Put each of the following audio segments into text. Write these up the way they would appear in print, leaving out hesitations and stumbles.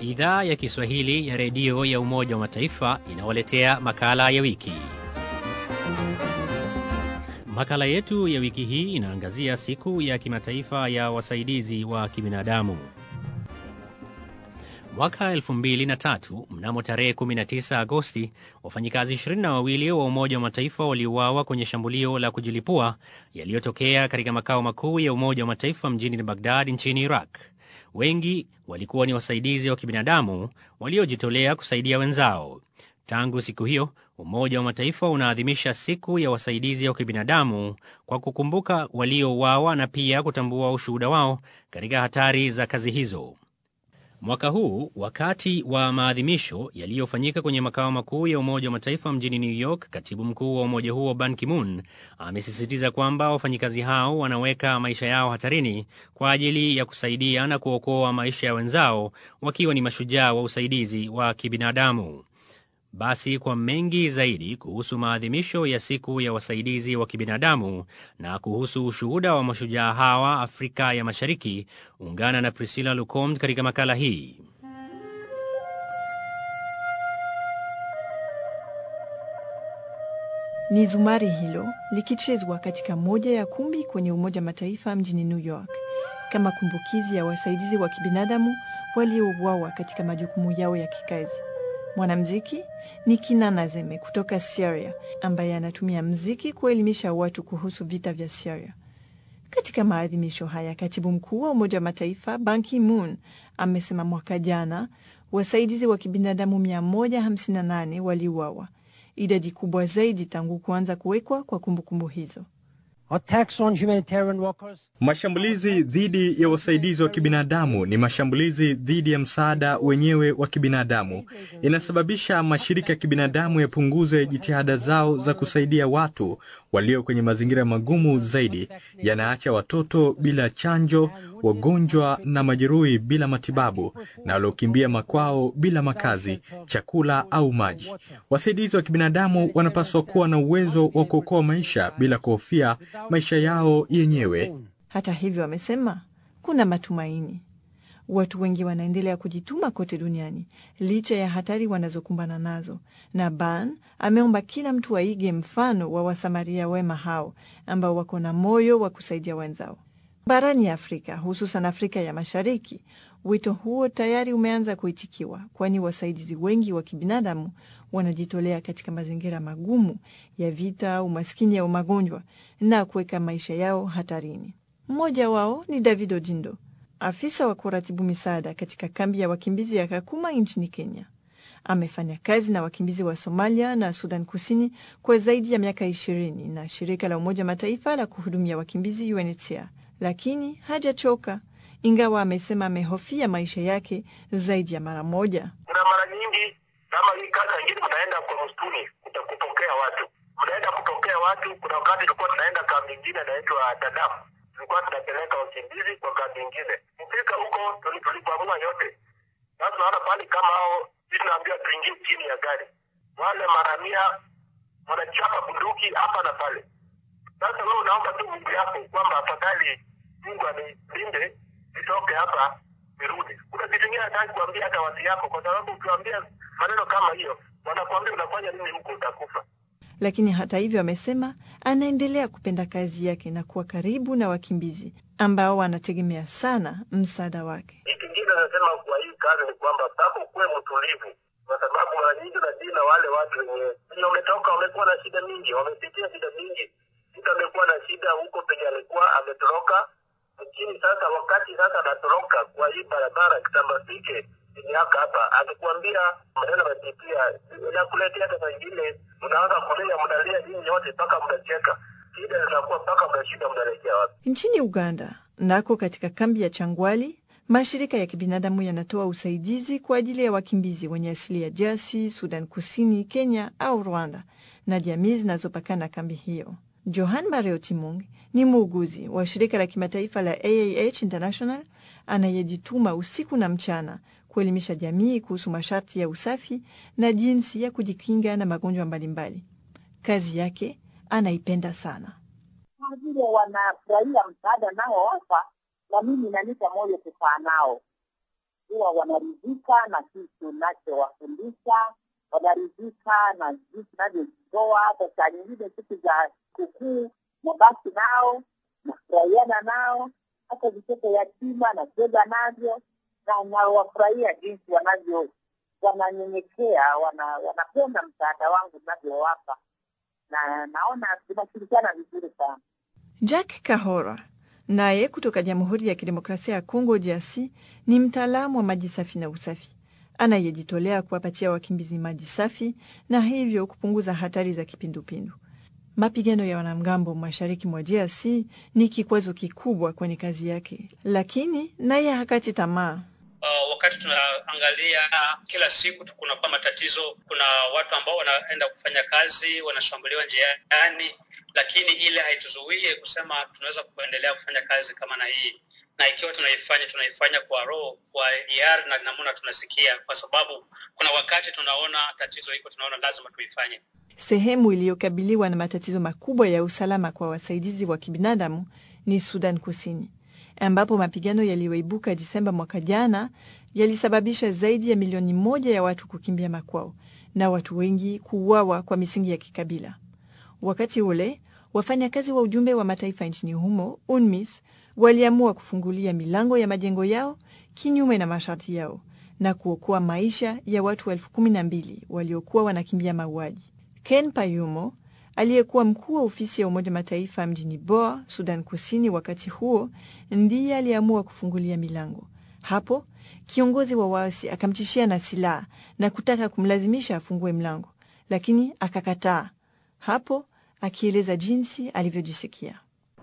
Idhaa ya Kiswahili ya redio ya Umoja wa Mataifa inawaletea makala ya wiki. Makala yetu ya wiki hii inaangazia siku ya kimataifa ya wasaidizi wa kibinadamu. Mwaka 2003, mnamo tarehe 19 Agosti, wafanyikazi 22 wa Umoja wa Mataifa waliuawa kwenye shambulio la kujilipua yaliyotokea katika makao makuu ya Umoja wa Mataifa mjini Baghdad nchini Iraq. Wengi walikuwa ni wasaidizi wa kibinadamu waliojitolea kusaidia wenzao. Tangu siku hiyo, Umoja wa Mataifa unaadhimisha siku ya wasaidizi wa kibinadamu kwa kukumbuka waliouawa na pia kutambua ushuhuda wao katika hatari za kazi hizo. Mwaka huu, wakati wa maadhimisho yaliyofanyika kwenye makao makuu ya Umoja wa Mataifa mjini New York, katibu mkuu wa umoja huo Ban Ki-moon amesisitiza kwamba wafanyikazi hao wanaweka maisha yao hatarini kwa ajili ya kusaidia na kuokoa maisha ya wenzao, wakiwa ni mashujaa wa usaidizi wa kibinadamu. Basi kwa mengi zaidi kuhusu maadhimisho ya siku ya wasaidizi wa kibinadamu na kuhusu ushuhuda wa mashujaa hawa Afrika ya Mashariki, ungana na Priscilla Lukombe katika makala hii. Ni zumari hilo likichezwa katika moja ya kumbi kwenye Umoja Mataifa mjini New York, kama kumbukizi ya wasaidizi wa kibinadamu waliouawa katika majukumu yao ya kikazi. Mwanamuziki ni Kinana Zeme kutoka Syria, ambaye anatumia muziki kuelimisha watu kuhusu vita vya Syria. Katika maadhimisho haya, katibu mkuu wa Umoja wa Mataifa Ban Ki-moon amesema mwaka jana wasaidizi wa kibinadamu 158 waliuawa, idadi kubwa zaidi tangu kuanza kuwekwa kwa kumbukumbu hizo. Mashambulizi dhidi ya wasaidizi wa kibinadamu ni mashambulizi dhidi ya msaada wenyewe wa kibinadamu. Inasababisha mashirika ya kibinadamu yapunguze jitihada zao za kusaidia watu walio kwenye mazingira magumu zaidi. Yanaacha watoto bila chanjo, wagonjwa na majeruhi bila matibabu, na waliokimbia makwao bila makazi, chakula au maji. Wasaidizi wa kibinadamu wanapaswa kuwa na uwezo wa kuokoa maisha bila kuhofia maisha yao yenyewe. Hata hivyo, amesema kuna matumaini. Watu wengi wanaendelea kujituma kote duniani licha ya hatari wanazokumbana nazo, na Ban ameomba kila mtu aige mfano wa wasamaria wema hao ambao wako na moyo wa kusaidia wenzao. Barani Afrika, hususan Afrika ya Mashariki, wito huo tayari umeanza kuitikiwa, kwani wasaidizi wengi wa kibinadamu wanajitolea katika mazingira magumu ya vita, umaskini au magonjwa, na kuweka maisha yao hatarini. Mmoja wao ni David Ojindo, afisa wa kuratibu misaada katika kambi ya wakimbizi ya Kakuma nchini Kenya. Amefanya kazi na wakimbizi wa Somalia na Sudan Kusini kwa zaidi ya miaka 20 na shirika la Umoja Mataifa la kuhudumia wakimbizi UNHCR, lakini hajachoka, ingawa amesema amehofia maisha yake zaidi ya mara moja. Kuna mara nyingi kama hii kazi nyingine mnaenda kwa msituni kupokea watu. Mnaenda kupokea watu, kuna wakati tulikuwa tunaenda kambi nyingine inaitwa Dadaab. Tulikuwa tunapeleka wakimbizi kwa kambi nyingine. Mpaka huko tulipoamua yote. Sasa naona pale kama hao tunaambia tuingie chini ya gari. Wale maramia wanachapa bunduki hapa na pale. Sasa wewe unaomba tu Mungu yako kwamba afadhali Mungu anilinde nitoke hapa nirudi. Kuna kitu kingine nataka kuambia hata watu yako, kwa sababu ukiwaambia maneno kama hiyo wanakuambia unafanya nini huko, utakufa. Lakini hata hivyo, amesema anaendelea kupenda kazi yake na kuwa karibu na wakimbizi ambao wanategemea sana msaada wake. Kitu kingine nasema kwa hii kazi ni kwamba sababu kuwe mtulivu, kwa sababu mara nyingi na wale watu wenye wametoka wamekuwa na shida mingi, wamepitia shida mingi. Mtu amekuwa na shida huko penye alikuwa ametoroka, lakini sasa wakati sasa anatoroka kwa hii barabara kitambafike miaka hapa, akikwambia maneno yamepitia na kuletea hata nyingine, unaanza kulia, mnalia nyinyi yote mpaka mnacheka. Shida inakuwa mpaka mnashinda mnarejea wapi. Nchini Uganda nako, katika kambi ya Changwali, mashirika ya kibinadamu yanatoa usaidizi kwa ajili ya wakimbizi wenye asili ya Jasi, Sudan Kusini, Kenya au Rwanda na jamii zinazopakana kambi hiyo. Johan Mareo Timung ni muuguzi wa shirika la kimataifa la AAH International anayejituma usiku na mchana kuelimisha jamii kuhusu masharti ya usafi na jinsi ya kujikinga na magonjwa mbalimbali. Kazi yake anaipenda sana. Kwa vile wanafurahia msaada nao hapa, na mimi nanipa moyo kukaa nao. huwa wanaridhika na kitu tunachowafundisha, wanaridhika na jinsi tunavyojitoa. Kwa saa nyingine siku za sikukuu nabaki nao, nafurahiana nao, hata vitoto yatima nacheza navyo, na wafurahia jinsi wananyenyekea, wanapenda msaada wangu ninavyowapa, na naona tunashirikiana vizuri sana. Jack Kahora naye kutoka Jamhuri ya Kidemokrasia ya Kongo DRC ni mtaalamu wa maji safi na usafi, anayejitolea kuwapatia wakimbizi maji safi na hivyo kupunguza hatari za kipindupindu. Mapigano ya wanamgambo mashariki mwa DRC ni kikwazo kikubwa kwenye kazi yake, lakini naye hakati tamaa. Wakati tunaangalia kila siku kunakuwa matatizo, kuna watu ambao wanaenda kufanya kazi wanashambuliwa njiani, lakini ile haituzuie kusema tunaweza kuendelea kufanya kazi kama na hii, na ikiwa tunaifanya kwa roho, kwa hiari na namna tunasikia, kwa sababu kuna wakati tunaona tatizo iko, tunaona lazima tuifanye. Sehemu iliyokabiliwa na matatizo makubwa ya usalama kwa wasaidizi wa kibinadamu ni Sudan Kusini, ambapo mapigano yaliyoibuka Disemba mwaka jana yalisababisha zaidi ya 1 milioni ya watu kukimbia makwao na watu wengi kuuawa kwa misingi ya kikabila. Wakati ule, wafanyakazi wa ujumbe wa mataifa nchini humo, UNMISS, waliamua kufungulia milango ya majengo yao kinyume na masharti yao na kuokoa maisha ya watu 12,000 waliokuwa wanakimbia mauaji. Ken Payumo, aliyekuwa mkuu wa ofisi ya Umoja Mataifa mjini Bor, Sudan Kusini wakati huo, ndiye aliamua kufungulia milango. Hapo, kiongozi wa waasi akamtishia na silaha na kutaka kumlazimisha afungue mlango, lakini akakataa. Hapo, akieleza jinsi alivyojisikia.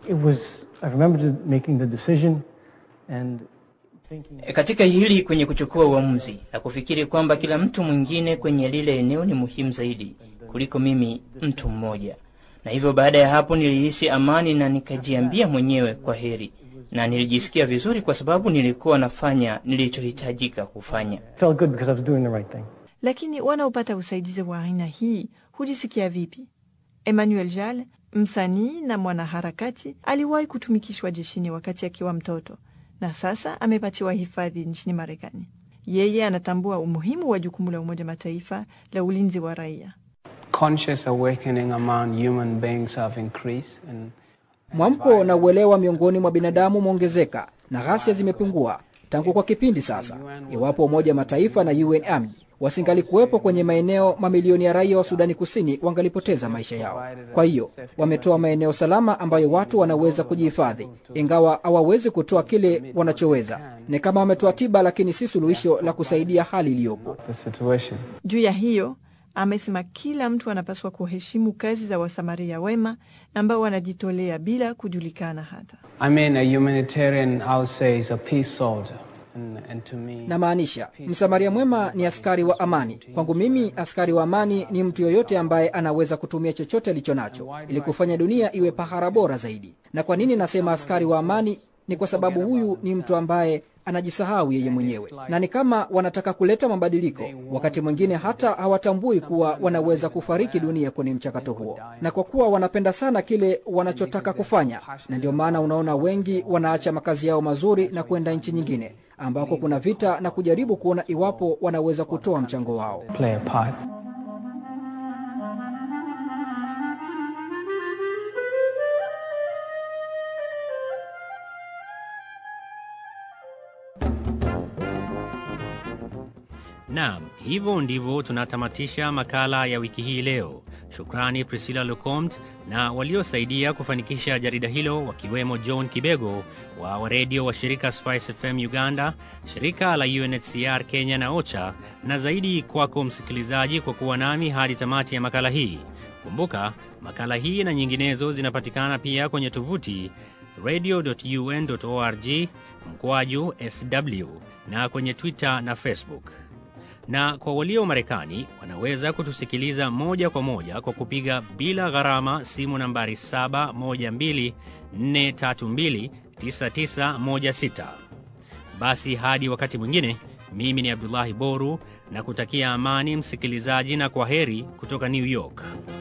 Katika hili kwenye kuchukua uamuzi na kufikiri kwamba kila mtu mwingine kwenye lile eneo ni muhimu zaidi kuliko mimi mtu mmoja. Na hivyo baada ya hapo nilihisi amani na nikajiambia mwenyewe kwa heri, na nilijisikia vizuri kwa sababu nilikuwa nafanya nilichohitajika kufanya. Lakini wanaopata usaidizi wa aina hii hujisikia vipi? Emmanuel Jal, msanii na mwanaharakati, aliwahi kutumikishwa jeshini wakati akiwa mtoto na sasa amepatiwa hifadhi nchini Marekani. Yeye anatambua umuhimu wa jukumu la Umoja Mataifa la ulinzi wa raia. Conscious awakening among human beings have increased and mwamko na uelewa miongoni mwa binadamu umeongezeka na ghasia zimepungua tangu kwa kipindi sasa. Iwapo Umoja Mataifa na UNAMI wasingalikuwepo kwenye maeneo, mamilioni ya raia wa Sudani Kusini wangalipoteza maisha yao. Kwa hiyo, wametoa maeneo salama ambayo watu wanaweza kujihifadhi, ingawa hawawezi kutoa kile wanachoweza. Ni kama wametoa tiba, lakini si suluhisho la kusaidia hali iliyopo. Juu ya hiyo, amesema kila mtu anapaswa kuheshimu kazi za wasamaria wema ambao wanajitolea bila kujulikana hata. a humanitarian, I would say, is a peace soldier. Na maanisha, msamaria mwema ni askari wa amani. Kwangu mimi, askari wa amani ni mtu yoyote ambaye anaweza kutumia chochote alicho nacho ili kufanya dunia iwe pahara bora zaidi. Na kwa nini nasema askari wa amani? Ni kwa sababu huyu ni mtu ambaye anajisahau yeye mwenyewe. Na ni kama wanataka kuleta mabadiliko, wakati mwingine hata hawatambui kuwa wanaweza kufariki dunia kwenye mchakato huo. Na kwa kuwa wanapenda sana kile wanachotaka kufanya, na ndio maana unaona wengi wanaacha makazi yao mazuri na kwenda nchi nyingine ambako kuna vita na kujaribu kuona iwapo wanaweza kutoa mchango wao. Play a part. Naam, hivyo ndivyo tunatamatisha makala ya wiki hii leo. Shukrani Priscilla Lecomte na waliosaidia kufanikisha jarida hilo, wakiwemo John Kibego wa redio wa shirika Spice FM Uganda, shirika la UNHCR Kenya na OCHA, na zaidi kwako msikilizaji kwa kuwa nami hadi tamati ya makala hii. Kumbuka, makala hii na nyinginezo zinapatikana pia kwenye tovuti radio.un.org/SW na kwenye Twitter na Facebook. Na kwa walio Marekani, wanaweza kutusikiliza moja kwa moja kwa kupiga bila gharama simu nambari 712-432-9916. Basi hadi wakati mwingine, mimi ni Abdullahi Boru na kutakia amani msikilizaji, na kwaheri kutoka New York.